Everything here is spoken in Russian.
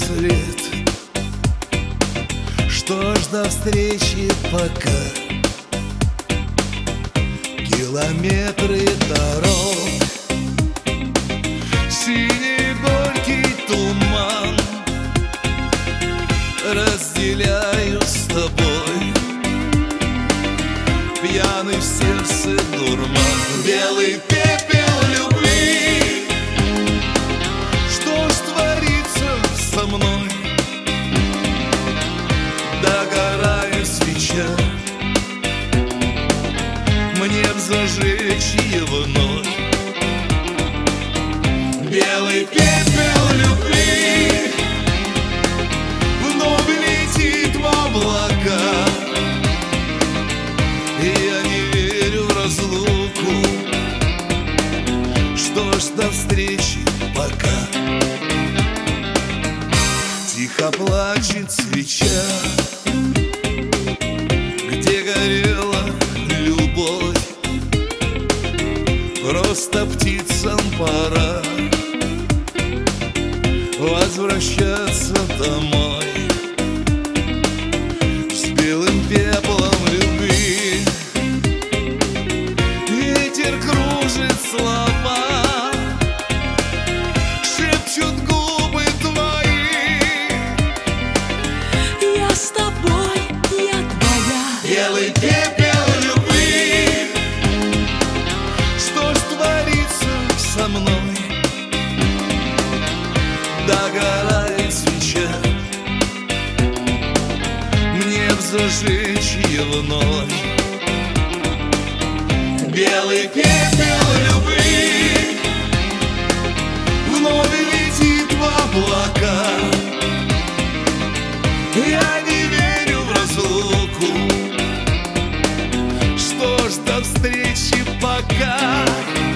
след. Что ж, до встречи пока. Километры дорог, синий горький туман разделяю с тобой. Пьяный в сердце дурман, белый пепел любви. Что ж творится со мной? Догорает свеча, мне б зажечь ее вновь. Белый пепел любви вновь летит в облака. И я не верю в разлуку. Что ж, до встречи пока. Тихо плачет свеча, где горела любовь. Просто птицам пора возвращаться домой. С белым пеплом любви ветер кружит слова, шепчут губы твои. Я с тобой, я твоя. Белый пепел любви. Что ж творится со мной? Догорает свеча, мне б зажечь ее вновь. Белый пепел любви вновь летит в облака. Я не верю в разлуку. Что ж, до встречи пока.